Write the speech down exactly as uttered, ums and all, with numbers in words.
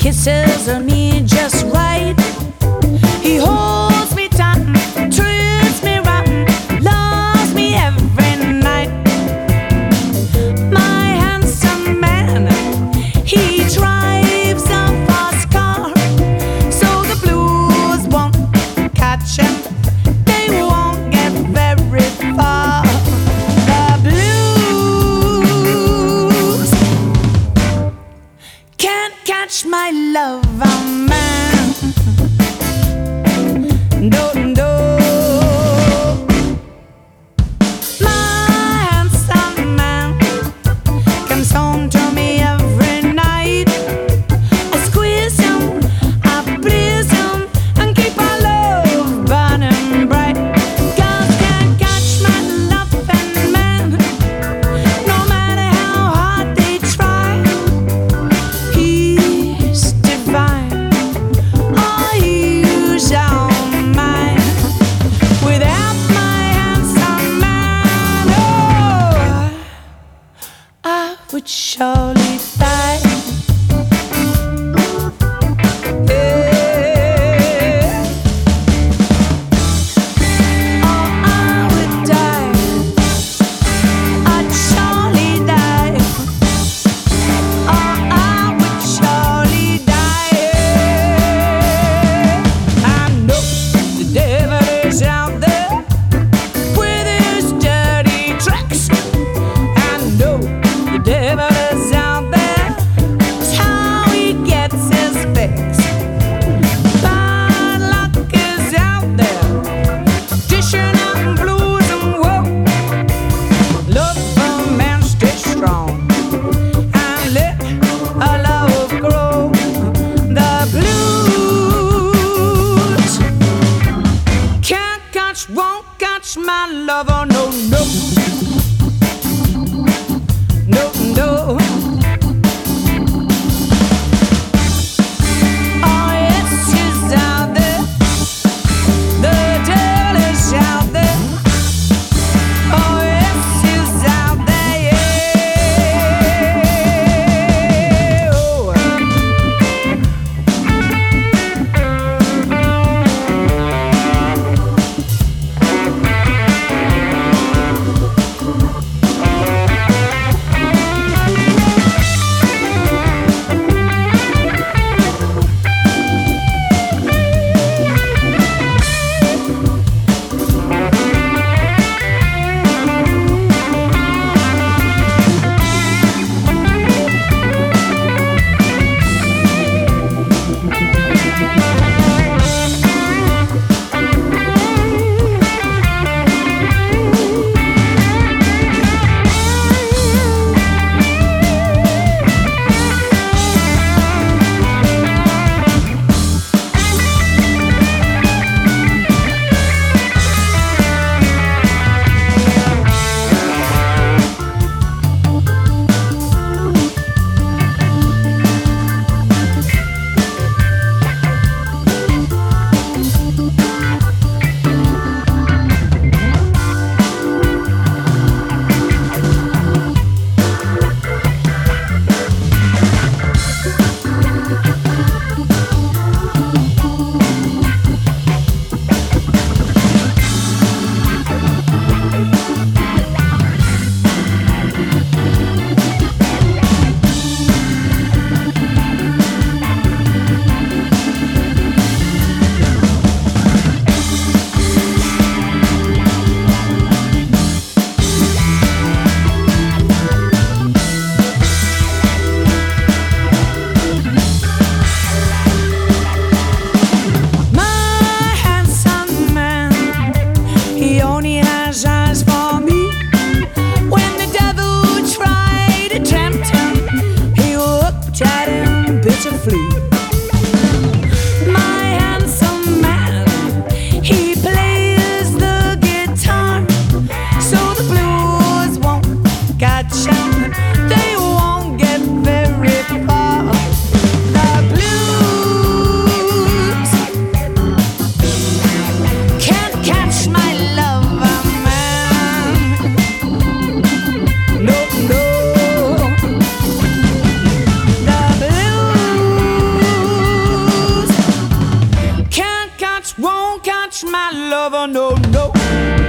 kisses me just right. He holds me tight, treats me right, loves me every night. My handsome man, he drives a fast car, so the blues won't catch him, they won't get very far. The blues can't catch my love, oh man. No, no. My handsome man comes home to me every night. I squeeze him, I please him, and keep our love burning bright. Girls can't catch my loving man, no matter how hard they try. He's divine, oh, he's all mine. Without my handsome man, oh, I would surely die. Yeah. Oh, I would die. I'd surely die. Oh, I would surely die. Yeah. I know the devil is out there with his dirty tricks. I know the devil is out there touch my lover, no, no.